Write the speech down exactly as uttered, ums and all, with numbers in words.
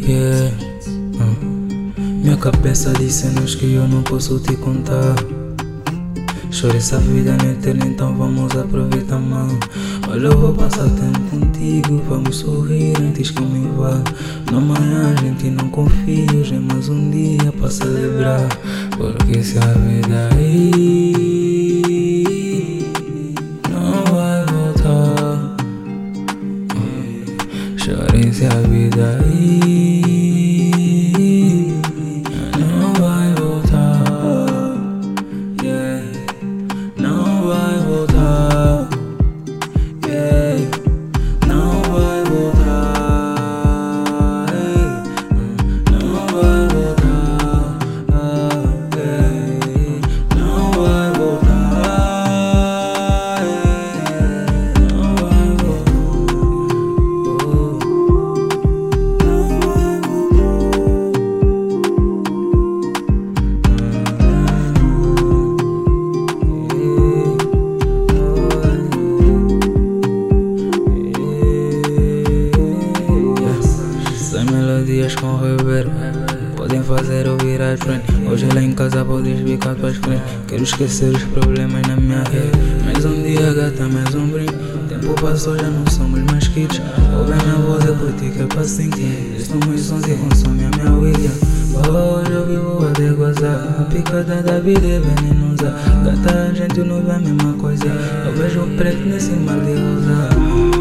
Yeah. Uh. Minha cabeça de cenas que eu não posso te contar. Choro essa vida não é eterna, então vamos aproveitar, mano. Hoje eu vou passar tempo contigo, vamos sorrir antes que eu me vá. No amanhã a gente não confia, hoje é mais um dia para celebrar. Porque se a vida aí não vai voltar, chorei se a vida aí não vai voltar, yeah. Não vai voltar, yeah. Não vai voltar, yeah. Não vai voltar, yeah. Não vai voltar, yeah. Não vai melodias com reverb podem fazer ouvir as friends. Hoje lá em casa podes ficar tuas friends. Quero esquecer os problemas na minha rede. Mais um dia gata, mais um brinde. Tempo passou, já não somos mais kids. Ouve a minha voz, é por ti que é pra sentir. Estou meus sons e consome a minha vida. Hoje eu vivo a degozar. A picada da vida é venenosa. Gata, a gente não vê a mesma coisa. Eu vejo o preto nesse mar de rosa.